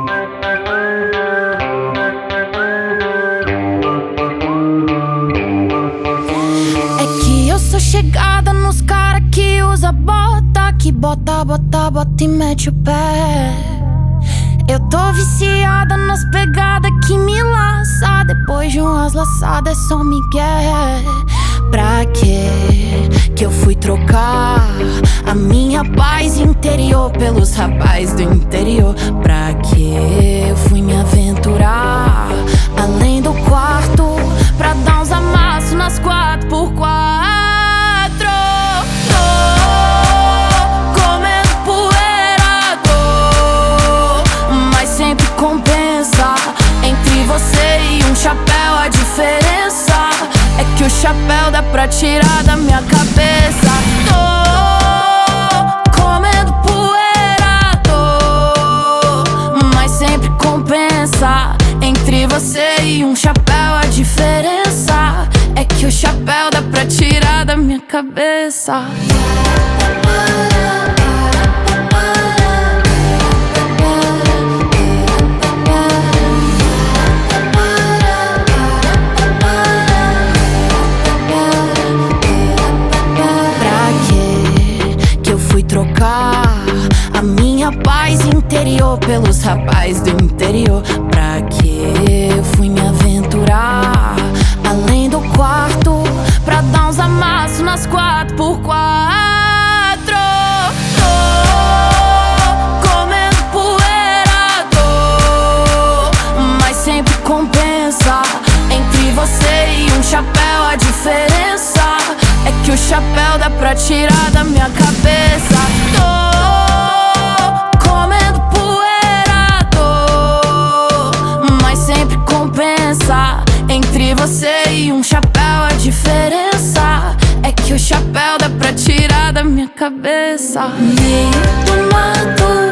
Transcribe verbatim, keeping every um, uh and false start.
É que eu sou chegada nos cara que usa bota, que bota, bota, bota e mete o pé. Eu tô viciada nas pegadas que me laça. Depois de umas laçadas é só migué. Pra quê que eu fui trocar a minha paz interior pelos rapazes do interior? Pra que eu fui me aventurar além do quarto pra dar uns amassos nas quatro por quatro? Tô comendo poeira, tô, mas sempre compensa. Entre você e um chapéu a diferença é que o chapéu dá pra tirar da minha cabeça. Tô comendo poeira, tô, mas sempre compensa. Entre você e um chapéu a diferença é que o chapéu dá pra tirar da minha cabeça. Trocar a minha paz interior pelos rapazes do interior? Pra que eu fui me aventurar além do quarto pra dar uns amassos nas quatro por quatro? Tô comendo poeira, tô, mas sempre compensa. Entre você e um chapéu a diferença é que o chapéu dá pra tirar da minha cabeça. Tô comendo poeira, tô, mas sempre compensa. Entre você e um chapéu a diferença é que o chapéu dá pra tirar da minha cabeça. Meio do mato